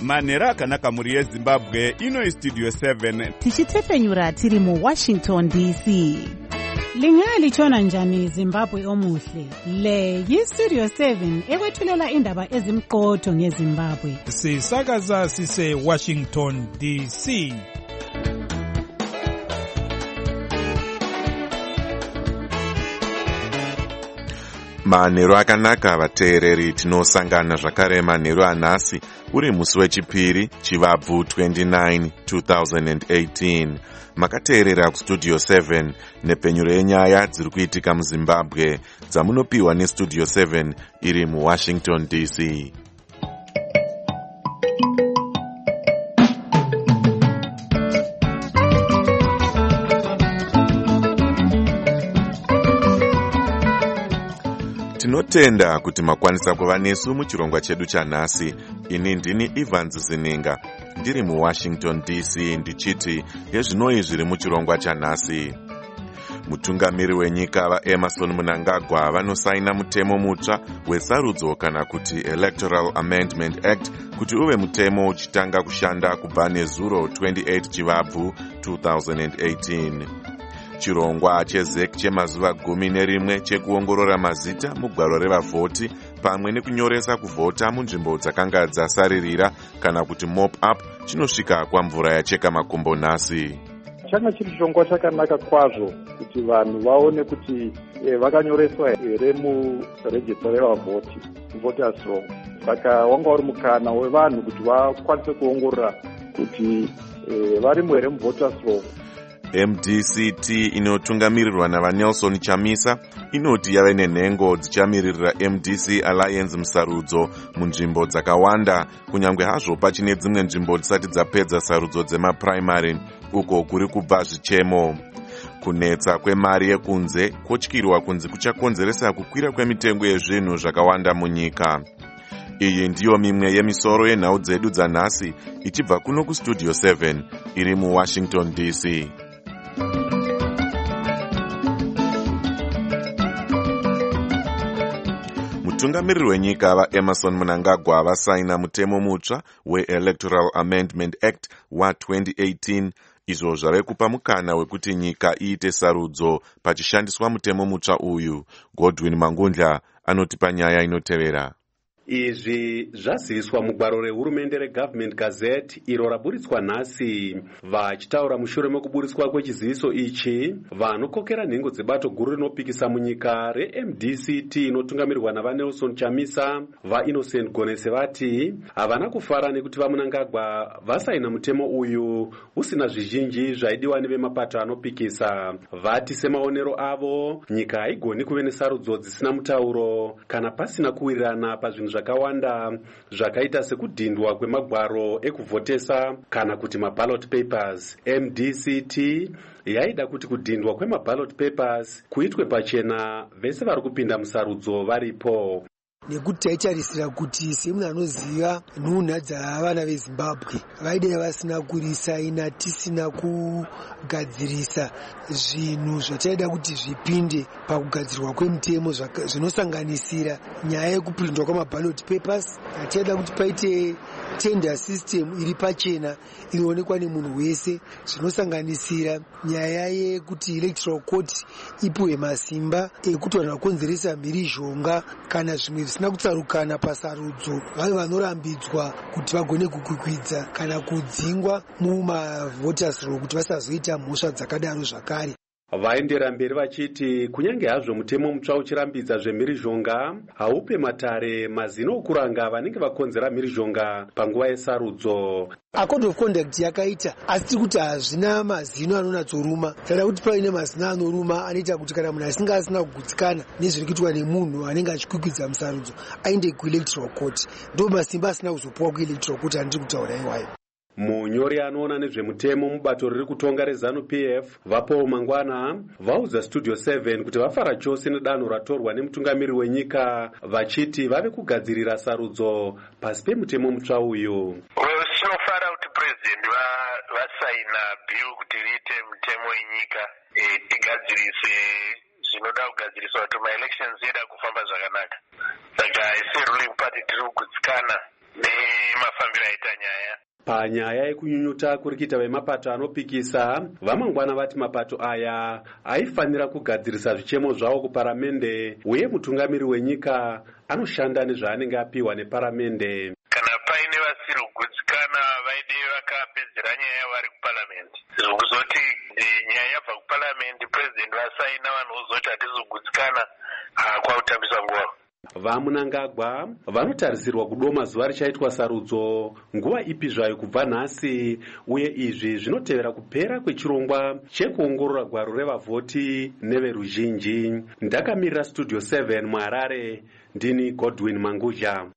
manhero akanaka mhuri yezimbabwe. Ino Studio 7 tichitefenyura tiri muWashington DC. Lingalitshona njani Zimbabwe omuhle? Le yiStudio 7 ekwethulela indaba ezimqotho ngeZimbabwe. Sisakaza sise Washington DC. Manhero akanaka vateereri, tinosangana zvakare manhero anhasi uri musi wechipiri Chivabvu 29 2018. Makateerera kuStudio 7 nepenyuro yenyaya dziri kuitika muZimbabwe dzamunopiwa neStudio 7 iri muWashington DC. Tinotenda kuti makwanisa kuva nesu muchirongwa chedu chanhasi. Ini ndini Evans Zininga ndiri muWashington DC ndichiti yezvinoi zviri muchirongwa chanhasi. Mutungamiri wenyika vaEmerson Mnangagwa vanosaina mutemo mutsva wesarudzo kana kuti Electoral Amendment Act kuti uve mutemo uchitanga kushanda kubva nezuro 28 Chivabvu 2018. Chirongwa chezek chemazuva 11 chekuongorora mazita mugwaro revavhoti pamwe nekunyoresa kuvhota munzvimbo dzakanga dzasaririra kana kuti mop up chinosvika kwamvura yacheka makombo nhasi. Changa chiri chirongwa chakanaka kwazvo kuti vanhu vaone kuti vakanyoreswa here murejista revavhoti, voters roll. Saka wanga uri mukana wevanhu kuti vakwanise kuongorora kuti varimo here muvoters roll. MDCT inotungamirirwa navaNelson Chamisa inoti yave nenhengo dzichamiririra MDC Alliance musarudzo munzvimbo dzakawanda, kunyange hazvo pachine dzimwe nzvimbo dzisati dzapedza sarudzo dzemaprimary uko kuri kubva zvichemo. Kunetsa kwemari yekunze kotyirwa kunzi kuchakonzeresa kukwira kwemitengo yezvinhu zvakawanda munyika. Iyi ndiyo mimwe yemisoro yenhau dzedu dzanhasi ichibva kuno kuStudio 7 iri muWashington DC. Mutungamiriri wenyika vaEmerson Mnangagwa vasaina mutemo mutsva weElectoral Amendment Act wa2018, izvo zvave kupa mukana wekuti nyika iite sarudzo pachishandiswa mutemo mutsva uyu. Godwin Mangundla anotipa nyaya inotevera. Izvi zvaziviswa mugwaro rehurumende reGovernment Gazette iro raburitswa nhasi. Vachitaura mushure mekuburitswa kwechiziviso ichi, vanokokera nhengo dzebato guru rinopikisa munyika reMDCT inotungamirirwa navaNelson Chamisa, vaInnocent Gonese vati havana kufara nekuti vaMnangagwa vasaina mutemo uyu usina zvizhinji zvaidiwa nevemapato anopikisa. Vati semaonero avo, nyika haigoni kuve nesarudzo dzisina mutauro kana pasina kuwirirana pazvinhu zvakawanda zvakaita sekudhindwa kwemagwaro ekuvhotesa kana kuti maballot papers. MDCT yaida kuti kudhindwa kwemaballot papers kuitwe pachena vese vari kupinda musarudzo varipo. Nekuti taitarisira kuti semunhu anoziva nhunha dzavana veZimbabwe vaidai vasina kurisaina tisina kugadzirisa zvinhu zvataida kuti zvipinde pakugadzirwa kwemutemo zvinosanganisira nyaya yekuprindwa kwamaballot papers. Taida kuti paite tender system iri pachena inoonekwa nemunhu wese, zvinosanganisira nyaya yekuti electoral court ipuwe masimba ekuti vanhu vakonzeresa mhirizhonga kana zvimwe zvisina kutsarukana pasarudzo vave vanorambidzwa kuti vagone kukwikwidza kana kudzingwa mumavoters roll kuti vasazoita mhosva dzakadaro zvakare. Vaendera mberi vachiti kunyange hazvo mutemo mutsva uchirambidza zvemhirizhonga haupe matare mazino okuranga vanenge vakonzera mhirizhonga panguva yesarudzo. Code of conduct yakaita asi tiri kuti hazvina mazino anonatsoruma. Taida kuti paine mazino anoruma anoita kuti kana munhu asinga asina kugutsikana nezviri kuitwa nemunhu anenge achikwikwidza musarudzo aende kuelectoral court. Ndo masimba asina kuzopuwa kuelectoral court andiri kutaura iwayo. Munyori anoona nezvemutemo mubato riri kutonga reZANU-PF vaPaul Mangwana vaudza Studio 7 kuti vafara chose nedanho ratorwa nemutungamiri wenyika vachiti vave kugadzirira sarudzo pasi pemutemo mutsva uyu. Tinofara kuti president vasaina bill kuti riite mutemo wenyika tigadzirise zvinoda kugadziriswa kuti ma elections yeda kufamba zvakanaka. Saka isi ruling party tiri kugutsikana nemafambiro aita nyaya. Panyaya yekunyunyuta kurikita vemapato anopikisa, vamangwana vati mapato aya aifanira kugadzirisa zvichemo zvavo kuparamende, uye mutungamiri wenyika anoshanda nezvaanenge apiwa neparamende. Kana paine vasiri kugutsikana vaide vakapedzera nyaya vari kuparamende, zvokuzoti nyaya yabva kuparamende purezidendi vasaina vanhu vozoti hatisi kugutsikana, kwautambisa nguva. Vamunangagwa vanotarisirwa kudoma zuva richaitwa sarudzo nguva ipi zvayo kubva nhasi, uye izvi zvinotevera kupera kwechirongwa chekuongorora gwaro revavhoti neveruzhinji. Ndakamirira Studio 7 muHarare, ndini Godwin Mangudya.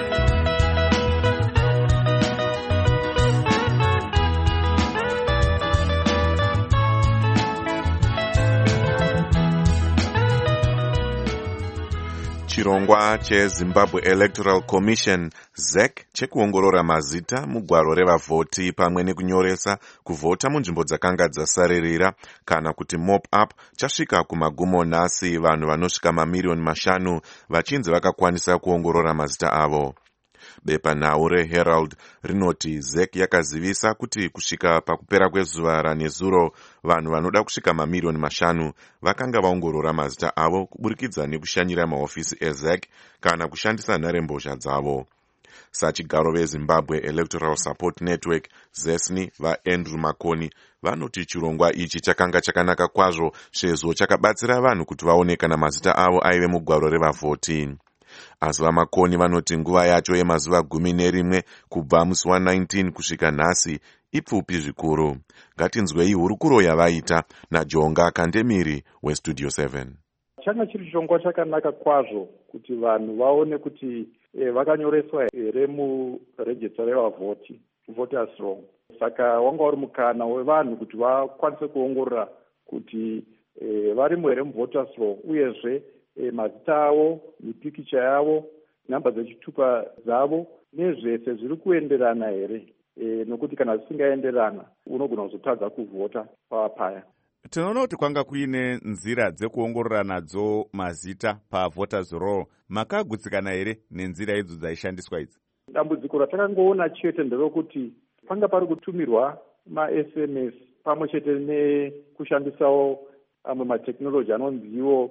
Chirongwa cheZimbabwe Electoral Commission ZEC chekuongorora mazita mugwaro revavhoti pamwe nekunyoresa kuvhota munzvimbo dzakanga dzasaririra kana kuti mop-up chasvika kumagumo nhasi, vanhu vanosvika mamiliyoni 5 vachinzi vakakwanisa kuongorora mazita avo. Bepanhau reHerald rinoti ZEC yakazivisa kuti kusvika pakupera kwezuva ranezuro vanhu vanoda kusvika mamiliyoni 5 vakanga vaongorora mazita avo kuburikidza nekushanyira mahofisi eZEC kana kushandisa nharembozha dzavo. Sachigaro veZimbabwe Electoral Support Network ZESNI vaAndrew Makoni vanoti chirongwa ichi chakanga chakanaka kwazvo sezvo chakabatsira vanhu kuti vaone kana mazita avo aive mugwaro revavhoti. Asi vaMakoni vanoti nguva yacho yemazuva 11 kubva musi wa19 kusvika nhasi ipfupi zvikuru. Ngatinzwei hurukuro yavaita naJonga Kandemiri weStudio 7. Changa chiri chirongwa chakanaka kwazvo kuti vanhu vaone kuti vakanyoreswa here murejista revavhoti, voters roll. Saka wanga uri mukana wevanhu kuti vakwanise kuongorora kuti varimo here muvoters roll, uyezve mazita avo, mipikicha yavo, nhamba dzechitupa dzavo nezvese zviri kuenderana here, nokuti kana zvisingaenderana unogona kuzotadza kuvhota paya. Tinoona kuti kwanga kuine nzira dzekuongorora nadzo mazita pavoters roll. Makagutsikana here nenzira idzo dzaishandiswa idzi? Dambudziko ratakangoona chete nderokuti panga pari kutumirwa ma-SMS pamwe chete nekushandisawo amwe mateknoloji anonziwo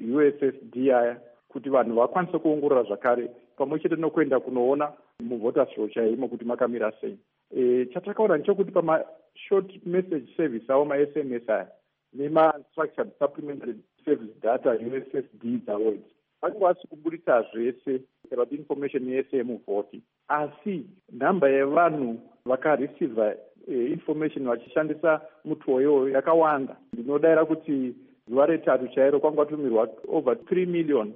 USSD aya kuti vanhu vakwanise kuongorora zvakare pamwe chete nokuenda kunoona muvoters roll chaimo kuti makamira sei. Chatakaona ndechokuti pama-short message service avo ma-SMS aya nema-structured supplementary service data USSD dzavo idzi vakanga vasi kuburitsa zvese about information yese yemuvhoti, asi nhamba yevanhu vakareceiva information vachishandisa mutwoyo yakawanda. Ndinodayira kuti zuva retatu chairo kwanga tumirwa over 3 million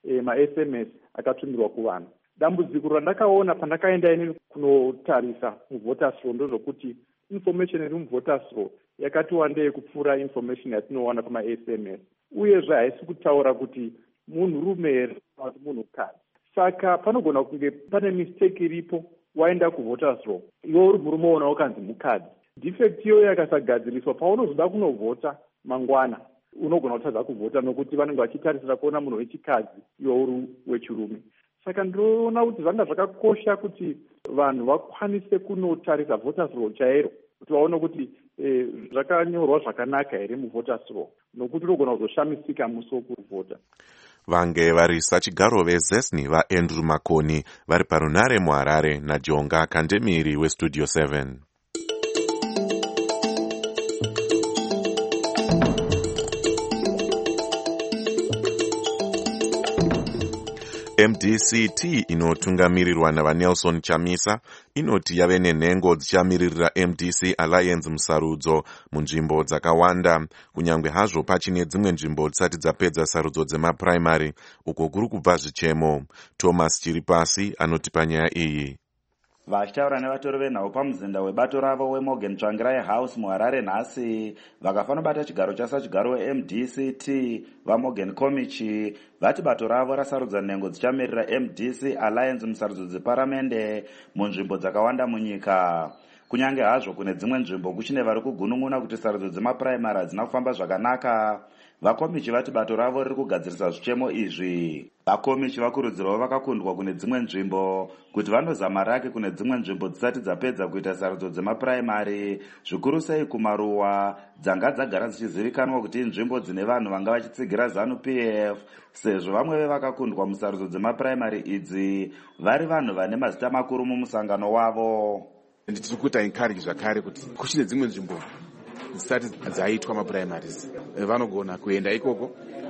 ma-SMS akatumirwa kuvanhu. Dambudziko randakaona pandakaenda ini kunotarisa muvoters roll ndozvokuti information iri muvoters roll yakati wandei kupfuura information yatinowana pama-SMS, uyezve haisi kutaura kuti munhu rume here kana kuti munhu kadzi. Saka panogona kunge pane mistake iripo, waenda kuvoters roll iwe uri murume wona wakanzi mukadzi. Defect iyoyo yakasagadziriswa paunozoda kunovhota mangwana unogona kutadza kuvhota nokuti vanenge vachitarisira kuona munhu wechikadzi iwe uri wechirume. Saka ndinoona kuti zvanga zvakakosha kuti vanhu vakwanise kunotarisa voters roll chairo kuti vaone kuti zvakanyorwa zvakanaka here muvoters roll, nokuti unogona kuzoshamisika musi wokuvhota. Vange vari sachigaro veZESNI vaAndrew Makoni vari parunare muHarare naJonga Kandemiri weStudio 7. MDC-T inotungamirirwa navaNelson Chamisa inoti yave nenhengo dzichamiririra MDC Alliance musarudzo munzvimbo dzakawanda, kunyange hazvo pachine dzimwe nzvimbo dzisati dzapedza sarudzo dzemapuraimari uko kuri kubva zvichemo. Thomas Chiripasi anoti panyaya iyi. Vachitaura nevatori venhau pamuzinda webato ravo weMorgan Tsvangirai House muHarare nhasi vakafanira bata chigaro chasachigaro weMDC-T vaMorgan Komichi vati bato ravo rasarudza nhengo dzichamirira MDC Alliance musarudzo dzeparamende munzvimbo dzakawanda munyika. Kunyange hazvo kune dzimwe nzvimbo kuchine vari kugunun'una kuti sarudzo dzemapuraimari hadzina kufamba zvakanaka, vakomichi vati bato ravo riri kugadzirisa zvichemo izvi. Vakomichi vakurudzirwawo vakakundwa kune dzimwe nzvimbo kuti vanozama rake kune dzimwe nzvimbo dzisati dzapedza kuita sarudzo dzemapuraimari, zvikuru sei kumaruwa dzanga dzagara dzichizivikanwa kuti inzvimbo dzine vanhu vanga vachitsigira ZANU-PF, sezvo vamwe vevakakundwa musarudzo dzemapuraimari idzi vari vanhu vane mazita makuru mumusangano wavo. Nditiri kuita encourage zvakare kuti kuchine dzimwe nzvimbo dzisati dzaitwa mapuraimaries vanogona kuenda ikoko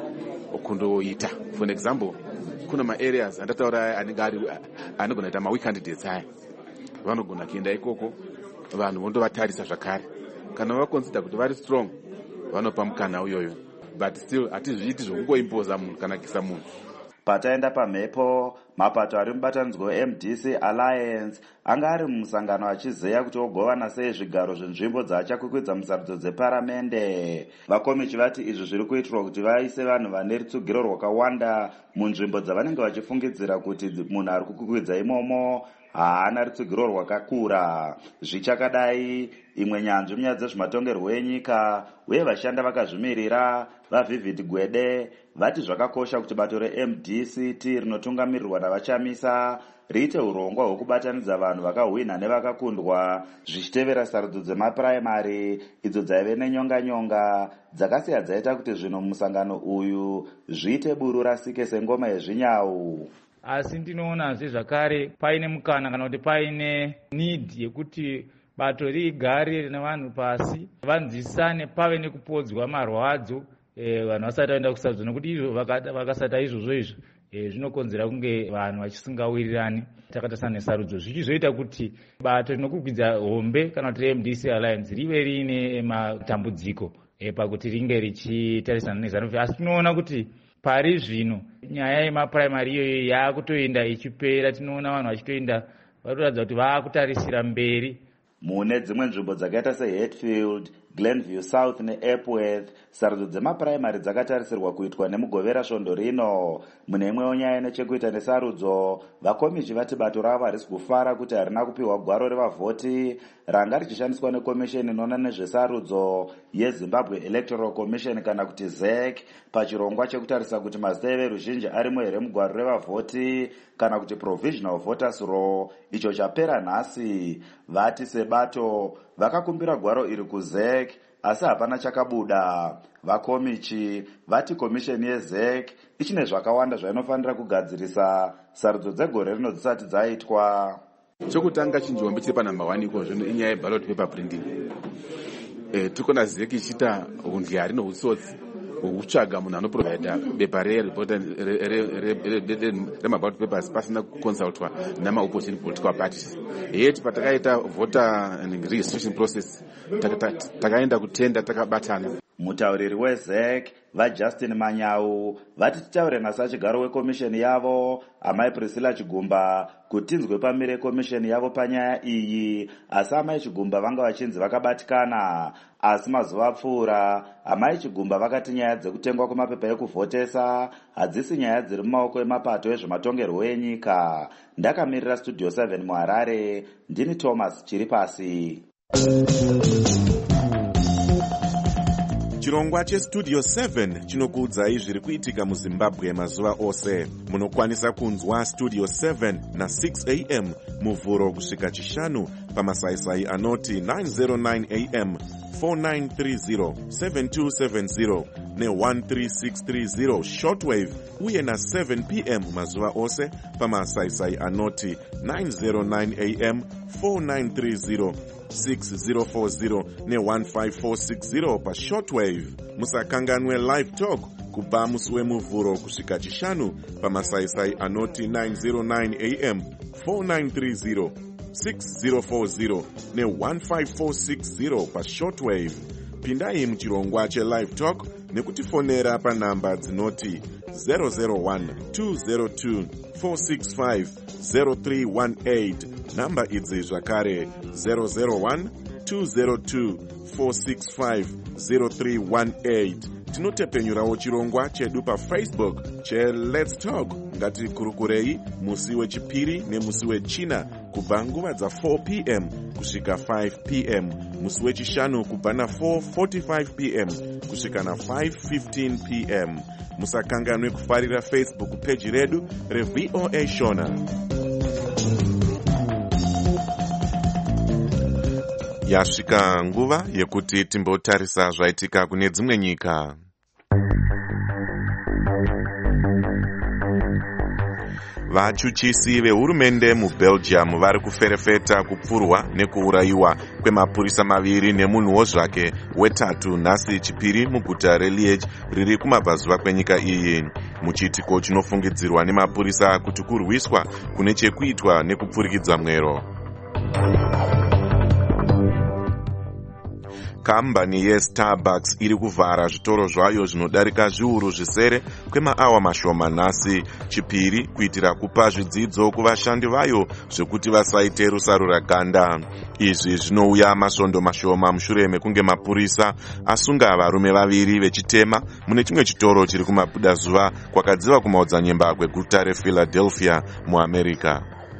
kundoita. For example, kuna maareas andataura anogona kuita maweak candidates aya, vanogona kuenda ikoko vanhu vondovatarisa zvakare. Kana vaconsider kuti vari strong vanopa mukana uyoyo, but still hatizviiti zvokungoimpoza munhu kana kuisa munhu. Pataenda pamhepo, mapato ari mubatanidzwa weMDC Alliance anga ari mumusangano achizeya kuti ogovana sei zvigaro zvenzvimbo dzaachakwikwidza musarudzo dzeparamende. Vakomichi vati izvi zviri kuitirwa kuti vaise vanhu vane rutsugiro rwakawanda munzvimbo dzavanenge vachifungidzira kuti munhu ari kukwikwidza imomo haana rutsugiro rwakakura. Zvichakadai, imwe nyanzvi munyaya dzezvematongerwo enyika uye vashanda vakazvimirira vaVivid Gwede vati zvakakosha kuti bato reMDCT rinotungamirirwa navachamisa riite urongwa hwekubatanidza vanhu vakahwina nevakakundwa zvichitevera sarudzo dzemapuraimari idzo dzaive nenyonga-nyonga dzakasiya dzaita kuti zvino musangano uyu zviite buru rasike sengoma yezvinyau. Asi ndinoonazve zvakare paine mukana kana kuti paine need yekuti bato rigare nevanhu pasi vanzwisane, pave nekupodzwa marwadzo vanhu vasati vaenda kusarudzo, nokuti izvo vakasata izvozvo zvinokonzera kunge vanhu vachisingawirirani takatasana nesarudzo, zvichizoita kuti bato rinokukwidza hombe kana kuti MDC Alliance rive riine matambudziko pakuti ringe richitarisana neZANU-PF. Asi tinoona kuti pari zvino nyaya yemapuraimari iyoyo yaakutoenda ichipera, tinoona vanhu vachitoenda varikuratidza kuti vaakutarisira mberi. Mune dzimwe nzvimbo dzakaita seHatfield, Glenview South neEpworth, sarudzo dzemapuraimari dzakatarisirwa kuitwa nemugovera svondo rino. Mune imwewo nyaya nechekuita nesarudzo, vakomichi vati bato ravo harisi kufara kuti harina kupiwa gwaro revavhoti ranga richishandiswa nekomisheni inoona nezvesarudzo yeZimbabwe Electoral Commission kana kuti ZEC pachirongwa chekutarisa kuti mazita everuzhinji arimo here mugwaro revavhoti kana kuti Provisional Voters Roll, icho chapera nhasi. Vati sebato vakakumbira gwaro iri kuZEC asi hapana chakabuda. Vakomichi vati komisheni yeZEC ichine zvakawanda zvainofanira kugadzirisa sarudzo dzegore rino dzisati dzaitwa. Chokutanga chinjombe chiri panumber 1 iko zvino inyaya yeballot paper printing. Tikona ZEC ichita undlyari nohutsotsi hwekutsvaga munhu anoprovaida bepa remaballot papers pasina kuconsultwa namaopposition political parties. Yeti patakaita voter registration process takaenda kutenda takabatana. Mutauriri weZEC vaJustin Manyau vati titaure nasachigaro wekomisheni yavo amai Priscilla Chigumba kuti tinzwe pamire komisheni yavo panyaya iyi, asi amai Chigumba vanga vachinzi vakabatikana. Asi mazuva apfuura amai Chigumba vakati nyaya dzekutengwa kwemapepa ekuvhotesa hadzisi nyaya dziri mumaoko emapato ezvematongerwo enyika. Ndakamirira Studio 7 muHarare, ndini Thomas Chiripasi. Chirongwa cheStudio 7 chinokuudzai zviri kuitika muZimbabwe mazuva ose. Munokwanisa kunzwa Studio 7 na 6 am muvhuro kusvika chishanu pamasaisai anoti 909 am 4930 7270 ne13630 shortwave uye na 7 pm mazuva ose pamasaisai anoti 909 am 4930 6040 ne15460 pashortwave. Musakanganwe live talk kubva musi wemuvhuro kusvika chishanu pamasaisai anoti 909 am 4930 6040 ne15460 pashortwave. Pindai muchirongwa chelive talk nekutifonera panhamba dzinoti 001 202 465 0318. Namba idzi zvakare 001 202 465 0318. tinotepenyurawo chirongwa chedu paFacebook cheLet's Talk ngatikurukurei musi wechipiri nemusi wechina kubva nguva dza4 p.m. kusvika 5 p.m. musi wechishanu kubva na4:45 p.m. kusvika na5:15 p.m. musakanganwe kufarira Facebook page redu reVOA Shona. Yasvika nguva yekuti timbotarisa zvaitika kune dzimwe nyika. Vachuchisi vehurumende muBelgium vari kuferefeta kupfurwa nekuurayiwa kwemapurisa maviri nemunhuwo zvake wetatu nhasi chipiri muguta reLiege riri kumabvazuva kwenyika iyi. Muchiitiko chinofungidzirwa nemapurisa kuti kurwiswa kune chekuitwa nekupfurikidza mwero. Kambani yeStarbucks iri kuvhara zvitoro zvayo zvinodarika zviuru zvisere kwemaawa mashoma nhasi chipiri kuitira kupa zvidzidzo kuvashandi vayo zvekuti vasaite rusarura ganda. Izvi zvinouya masvondo mashoma mushure mekunge mapurisa asunga varume vaviri vechitema mune chimwe chitoro chiri kumabudazuva kwakadziva kumaodzanyemba kweguta rePhiladelphia muAmerica.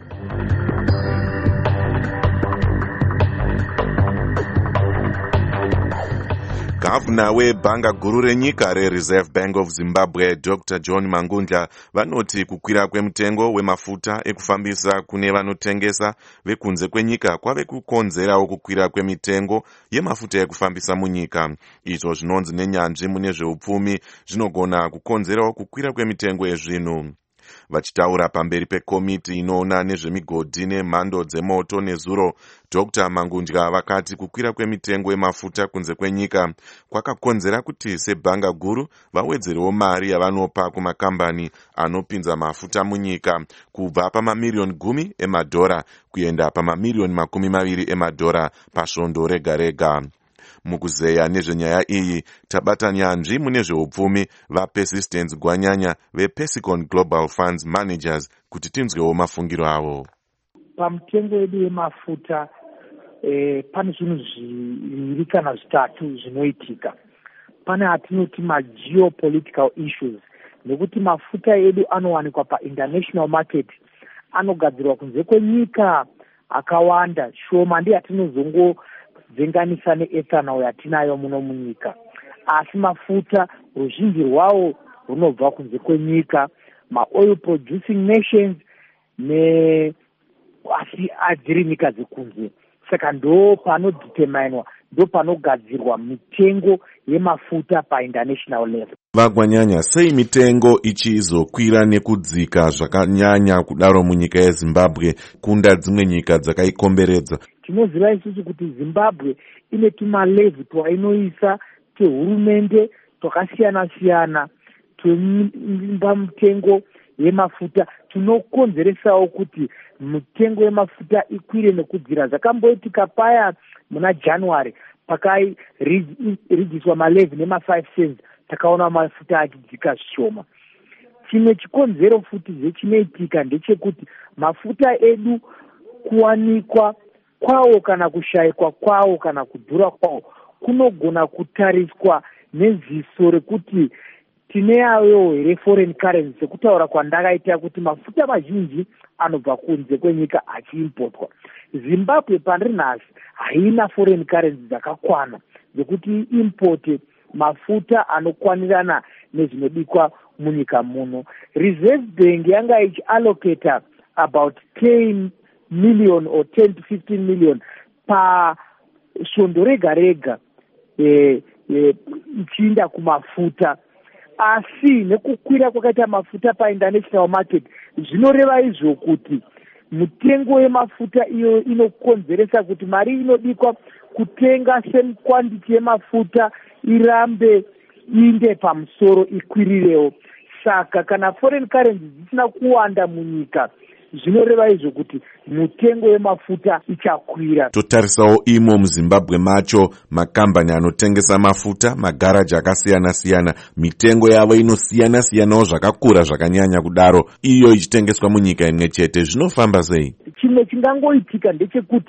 Gavana webhanga guru renyika reReserve Bank of Zimbabwe Dr. John Mangundla vanoti kukwira kwemitengo wemafuta ekufambisa kune vanotengesa vekunze kwenyika kwave kukonzerawo kukwira kwemitengo yemafuta ekufambisa munyika. Izvo zvinonzi nenyanzvi mune zveupfumi zvinogona kukonzerawo kukwira kwemitengo yezvinhu. Vachitaura pamberi pekomiti inoona nezvemigodhi nemhando dzemoto nezuro, Dr. Mangundla vakati kukwira kwemitengo yemafuta kunze kwenyika kwakakonzera kuti sebhanga guru vawedzerewo mari yavanopa kumakambani anopinza mafuta munyika kubva pamamiliyoni 10 emadhora kuenda pamamiliyoni 20 emadhora pasvondo rega rega. Mukuzeya nezvenyaya iyi tabata nyanzvi mune zveupfumi vaPersistence Gwanyanya vePersicon Global Funds Managers kuti tinzwewo mafungiro avo. Pamitengo yedu yemafuta pane zvinhu zviviri kana zvitatu zvinoitika. Pane atinoti geopolitical issues, nekuti mafuta edu anowanikwa painternational market, anogadzirwa kunze kwenyika akawanda shoma ndiye atinozongovhenganisa neethanol yatinayo muno munyika. Asi mafuta ruzhinji rwawo runobva kunze kwenyika, maoil producing nations asi adziri nyika dzekunze. Saka ndo panodeterminwa, ndo panogadzirwa mitengo yemafuta painternational level. Vagwanyanya, sei mitengo ichizokwira nekudzika zvakanyanya kudaro munyika yeZimbabwe kunda dzimwe nyika dzakaikomberedza? Tinoziva isusu kuti Zimbabwe ine tumalevhi twainoisa tehurumende twakasiyana siyana twemba mitengo yemafuta tunokonzeresawo kuti mitengo yemafuta ikwire nekudzira. Zvakamboitika paya muna January pakaridziswa malevhi nema5 cents, takaona mafuta achidzika zvishoma. Chimwe chikonzero futi chinoitika ndechekuti mafuta edu kuwanikwa kwawo kana kushayikwa kwawo kana kudhura kwawo kunogona kutariswa neziso rekuti tineyawo here foreign currency, sekutaura kwandakaita kuti mafuta mazhinji anobva kunze kwenyika achiimportwa. Zimbabwe pandiri nhasi haina foreign currency dzakakwana dzekuti importe mafuta anokwanirana nezvinodikwa munyika muno. Reserve Bank yanga ichiallocata about 10 million or 10 to 15 million pasvondo rega rega ichiinda kumafuta. Asi nekukwira kwakaita mafuta painternational market zvinoreva izvo kuti mitengo yemafuta iyo inokonzeresa kuti mari inodikwa kutenga same quantity yemafuta irambe iinde pamusoro ikwirirewo. Saka kana foreign currency dzisina kuwanda munyika zvinoreva izvo kuti mitengo yemafuta ichakwira. Totarisawo imo muZimbabwe macho makambani anotengesa mafuta, magaraji akasiyana siyana, mitengo yavo inosiyana siyanawo zvakakura zvakanyanya kudaro, iyo ichitengeswa munyika imwe chete. Zvinofamba sei? Chimwe chingangoitika ndechekuti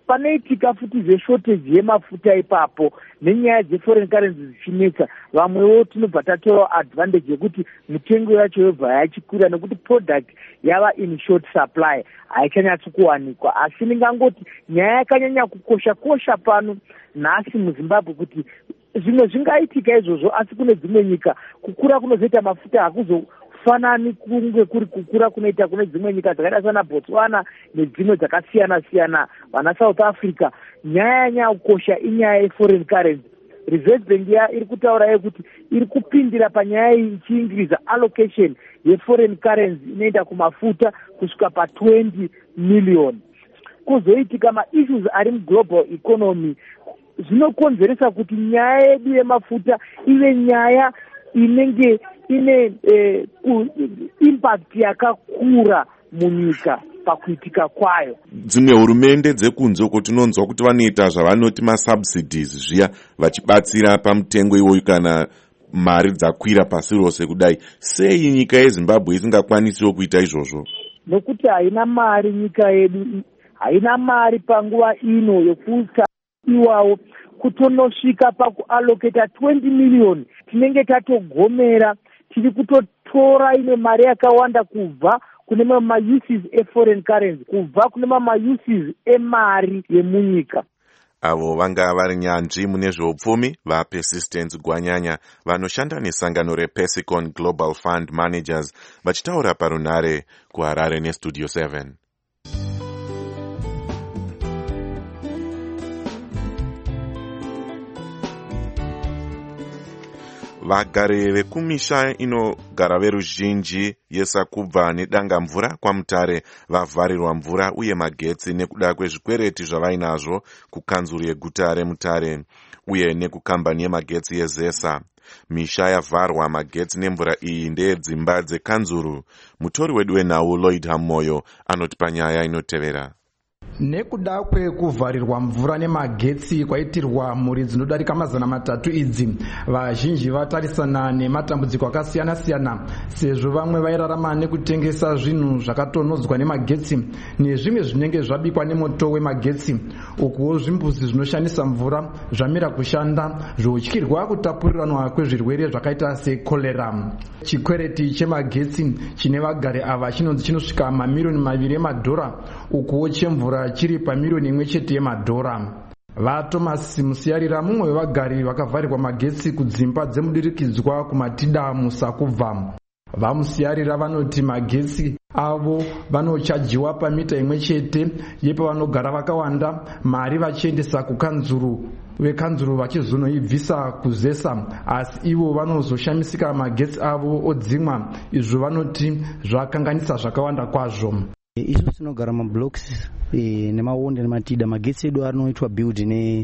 panoitika futi zveshortage yemafuta ipapo nenyaya dzeforeign currency dzichinetsa, vamwewo tinobva tatora advantage yekuti mitengo yacho yobva yachikwira nekuti product yava in short supply, haichanyatsi kuwanikwa. Asi ndingangoti nyaya yakanyanya kukosha pano nhasi muZimbabwe kuti zvimwe zvingaitika izvozvo, asi kune dzimwe nyika kukura kunozoita mafuta hakuzofanani kunge kuri kukura kunoita kune dzimwe nyika dzakaita sana Botswana nedzimwe dzakasiyana-siyana, vana South Africa. Nyaya yanyanya kukosha inyaya yeforeign currency. Reserve Bank iri kutaura kuti iri kupindira panyaya ichiingiriza allocation yeforeign currency inoenda kumafuta kusvika pa20 million. Kuzoitika ma-issues ari muglobal economy zvinokonzeresa kuti nyaya yedu yemafuta ive nyaya inenge ine impact yakakura munyika pakuitika kwayo. Dzimwe hurumende dzekunzoko tinonzwa kuti vanoita zvavanoti masubsidies zviya, vachibatsira pamutengo iwoyu kana mari dzakwira pasi rose kudai. Sei nyika yeZimbabwe isingakwanisiwo kuita izvozvo? Nokuti haina mari, nyika yedu haina mari panguva ino yokuta iwawo kutonosvika pakuallocata 20 million. Tinenge tatogomera, tiri kutotora ine mari yakawanda kubva kune ma-uses e-foreign currency, kubva kune ma-uses emari yemunyika. Avo vanga vari nyanzvi mune zveupfumi vaPersistence Gwanyanya vanoshanda nesangano rePesicon Global Fund Managers vachitaura parunare kuHarare neStudio 7. Vagari vekumisha inogara veruzhinji yeSakubva nedanga mvura kwaMutare vavharirwa mvura uye magetsi nekuda kwezvikwereti zvavainazvo kukanzuru yeguta reMutare uye nekukambani yemagetsi yeZesa. Misha yavharwa magetsi nemvura iyi ndeyedzimba dzekanzuru. Mutori wedu wenhau Lloyd Hamoyo anoti panyaya inotevera. Nekuda kwekuvharirwa mvura nemagetsi kwaitirwa mhuri dzinodarika 300 idzi, vazhinji vatarisana nematambudziko akasiyana-siyana sezvo vamwe vairarama nekutengesa zvinhu zvakatonodzwa nemagetsi nezvimwe zvinenge zvabikwa nemoto wemagetsi. Ukuwo zvimbuzi zvinoshandisa mvura zvamira kushanda zvotyirwa kutapuriranwa kwezvirwere zvakaita sekorera. Chikwereti chemagetsi chine vagari ava chinonzi chinosvika mamiliyoni 2 emadhora, ukuwo chemvura chiri pamiliyoni 1 chete yemadhora. VaThomas Musiyarira mumwe wevagari vakavharirwa magetsi kudzimba dzemudirikidzwa kumatida muSakubva. VaMusiyarira vanoti magetsi avo vanochajiwa pamita 1 chete yepavanogara vakawanda, mari vachiendesa kukanzuru, vekanzuru vachizonoibvisa kuZesa, asi ivo vanozoshamisika magetsi avo odzimwa. Izvo vanoti zvakanganisa zvakawanda kwazvo. Isu tinogara mablocks nemawonde nematida, magetsi edu anoitwa build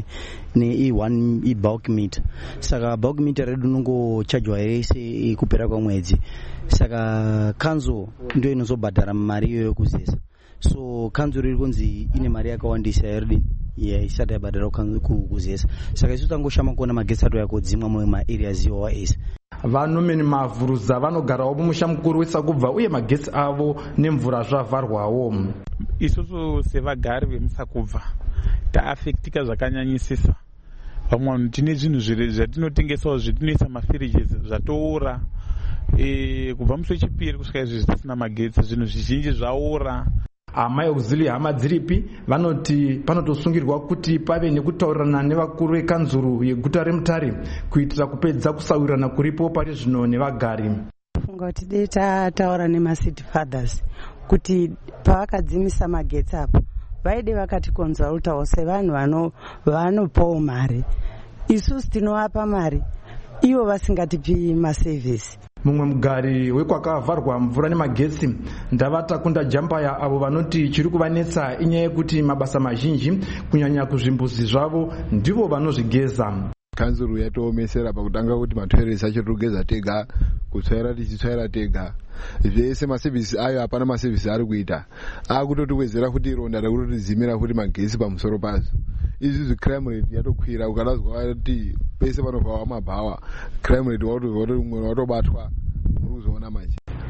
ne-E1 e-bulk meter. Saka bulk meter redu nongochajwa yese kupera kwamwedzi. Saka kanzo ndio inozobhadhara mari iyoyo kuZesa. So kanzo riri kunzi ine mari yakawandisa yaridi isati yabhadhara kuZesa. Saka isu tangoshama kuona magetsi ato yakodzimwa mumwe ma-areas iwawa ese. Vanomeni Mavhuruza vanogarawo mumusha mukuru weSakubva uye magetsi avo nemvura zvavharwawo. Isusu sevagari vemuSakubva taafektika zvakanyanyisisa. Vamwe tine zvinhu zvatinotengesawo zvetinoisa mafiriges zvatoora. Kubva musi wechipiri kusvika izvi zvisina magetsi, zvinhu zvizhinji zvaora. Amai Auxiliary hama dziripi vanoti panotosungirwa kuti pave nekutaurirana nevakuru vekanzuru yeguta reMutare kuitira kupedza kusawirirana kuripo pari zvino nevagari. Funga kuti dei tataura nemacity fathers kuti pavakadzimisa magetsi apo vaide vakatikonzalutawo sevanhu vanopawo mari. Isusu tinovapa mari, ivo vasingatipi masevhisi. Mumwe mugari wekwakavharwa mvura nemagetsi Ndavatakunda Jambaya avo vanoti chiri kuvanetsa inyaya yekuti mabasa mazhinji kunyanya kuzvimbuzi zvavo ndivo vanozvigeza. Kanzuru yatoomesera pakutanga kuti matoiresi acho togeza tega, kutsvaira tichitsvaira tega. Zvese masevhisi ayo hapana masevhisi ari kuita. Akutotiwedzera kuti ironda rekutotizimira kuti magetsi pamusoro pazo. Izvi crime rate yatokwira, ukadazwa kuti pese panovhawa mabhawa crime rate umwe watobatwa muri kuzoona manje.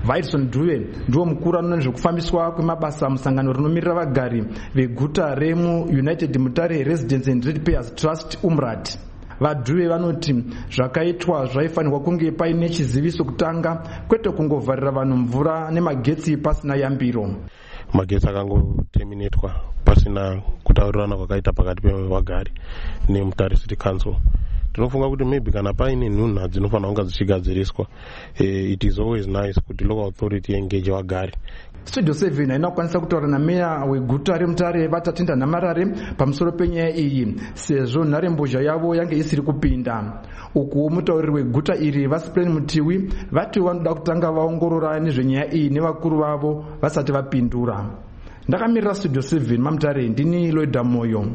Vaidson Dube ndiwo mukuru anoona nezvekufambiswa kwemabasa musangano rinomirira vagari veguta remuUnited Mutare Residents and Ratepayers Trust UMRAT. Vadhuve vanoti zvakaitwa zvaifanirwa kunge paine chiziviso kutanga, kwete kungovharira vanhu mvura nemagetsi pasina yambiro. Magetsi akangoterminatwa pasina kutaurirana kwakaita pakati pevagari neMutare City Council. Tinofunga kuti maybe kana paine nhunha dzinofanira kunge dzichigadziriswa, it is always nice kuti local authority engage vagari. Studio 7 haina kukwanisa kutaura nameya weguta reMutare Vatatinda Namarare pamusoro penyaya iyi sezvo nharembozha yavo yange isiri kupinda. Uku mutauriri weguta iri Vasipren Mutiwi vati vanoda kutanga vaongorora nezvenyaya iyi nevakuru vavo vasati vapindura. Ndakamirira Studio 7 maMutare, ndini Loida Moyo.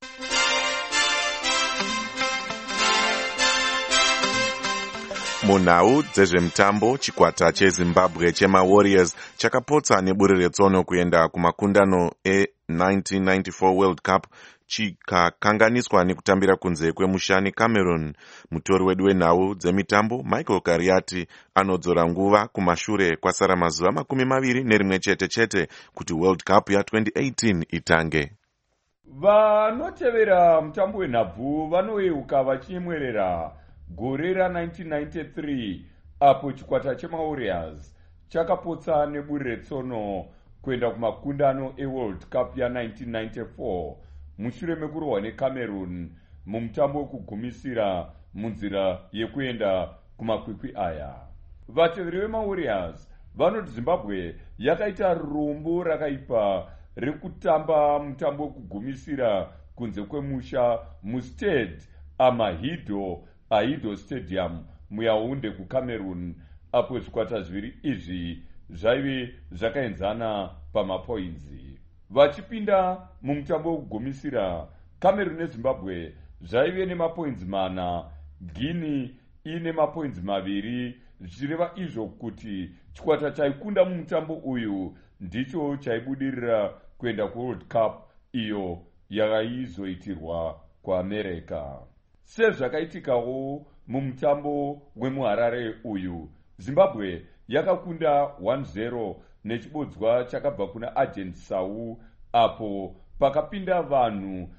Munhau dzezvemutambo, chikwata cheZimbabwe chemaWarriors chakapotsa neburi retsono kuenda kumakundano e1994 World Cup chikakanganiswa nekutambira kunze kwemusha neCameroon. Mutori wedu wenhau dzemitambo Michael Kariati anodzora nguva kumashure kwasara mazuva 21 chete kuti World Cup ya2018 itange. Vanotevera mutambo wenhabvu vanoyeuka vachimwerera gore ra1993 apo chikwata chemaWarriors chakapotsa neburi retsono kuenda kumakundano eWorld Cup ya1994 mushure mekurohwa neCameroon mumutambo wekugumisira munzira yekuenda kumakwikwi aya. Vateveri vemaWarriors vanoti Zimbabwe yakaita rumbu rakaipa rekutamba mutambo wekugumisira kunze kwemusha mustade Amahido Aido Stadium muYaounde kuCameroon, apo zvikwata zviviri izvi zvaive zvakaenzana pamapoinzi. Vachipinda mumutambo wekugumisira, Cameroon neZimbabwe zvaive nemapoinzi 4, Guinea ine mapoinzi 2, zvichireva izvo kuti chikwata chaikunda mumutambo uyu ndicho chaibudirira kuenda kuWorld Cup iyo yakaizoitirwa kuAmerica. Sezvakaitikawo mumutambo wemuHarare uyu, Zimbabwe yakakunda 1-0 nechibodzwa chakabva kuna Agent Sau, apo pakapinda vanhu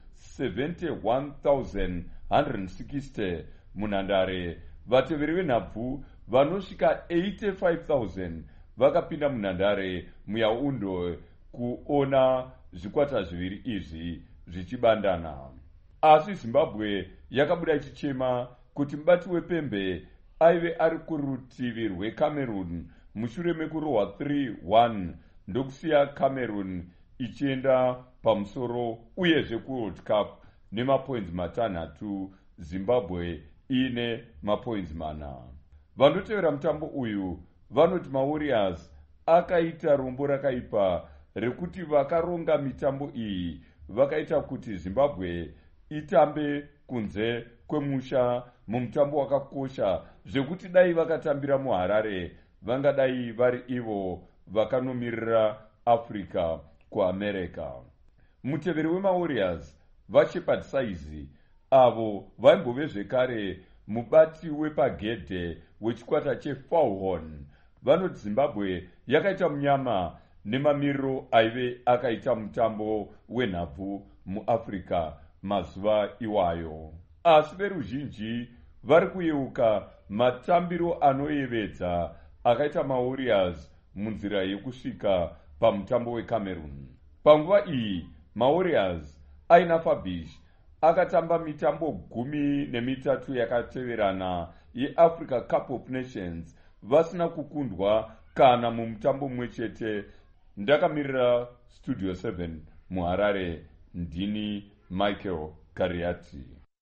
71,160 munhandare. Vateveri venhabvu vanosvika 85,000 vakapinda munhandare muYaounde kuona zvikwata zviviri izvi zvichibandana. Asi Zimbabwe yakabuda ichichema kuti mubati wepembe aive ari kurutivi rweCameroon mushure mekurohwa 3-1 ndokusiya Cameroon ichienda pamusoro uyezve kuWorld Cup nemapoinzi 6, Zimbabwe ine mapoinzi 4. Vanotevera mutambo uyu vanoti maWarriors akaita rombo rakaipa rekuti vakaronga mitambo iyi vakaita kuti Zimbabwe itambe kunze kwemusha mumutambo wakakosha zvekuti dai vakatambira muHarare vangadai vari ivo vakanomirira Africa kuAmerica. Muteveri wemaWarriors vaShepard Saizi avo vaimbove zvekare mubati wepagedhe wechikwata cheFalhorn vanoti Zimbabwe yakaita munyama nemamiriro aive akaita mutambo wenhabvu muAfrica mazuva iwayo. Asi veruzhinji vari kuyeuka matambiro anoyevedza akaita maWarriors munzira yekusvika pamutambo weCameroon. Panguva iyi maWarriors aina Fabish akatamba mitambo 13 yakateverana yeAfrica Cup of Nations vasina kukundwa kana mumutambo mumwe chete. Ndakamirira Studio 7 muHarare, ndini Michael Kariati.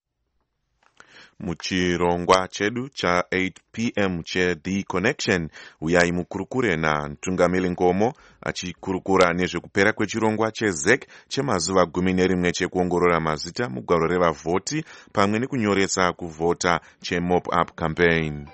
Muchirongwa chedu cha 8 p.m. cheThe Connection uyai mukurukure naMtungamiri Ngomo achikurukura nezvekupera kwechirongwa cheZEC chemazuva 11 chekuongorora mazita mugwaro revavhoti pamwe nekunyoresa kuvhota cheMop Up Campaign.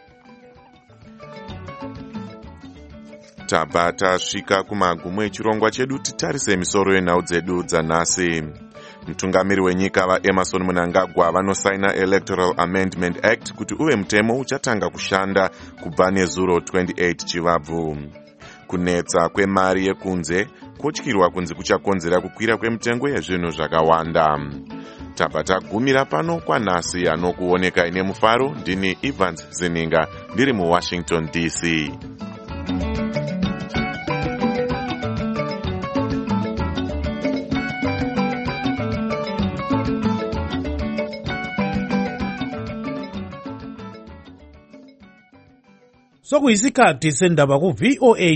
Tabva tasvika kumagumo echirongwa chedu, titarise misoro yenhau dzedu dzanhasi. Mutungamiri wenyika vaEmerson Mnangagwa vanosaina Electoral Amendment Act kuti uve mutemo uchatanga kushanda kubva nezuro 28 Chivabvu. kunetsa kwemari yekunze kutyirwa kunzi kuchakonzera kukwira kwemitengo yezvinhu zvakawanda. Tabva tagumira pano kwanhasi anokuoneka ine mufaro. Ndini Evans Zininga ndiri muWashington DC. Sokuyisikhathi sendaba ku VOA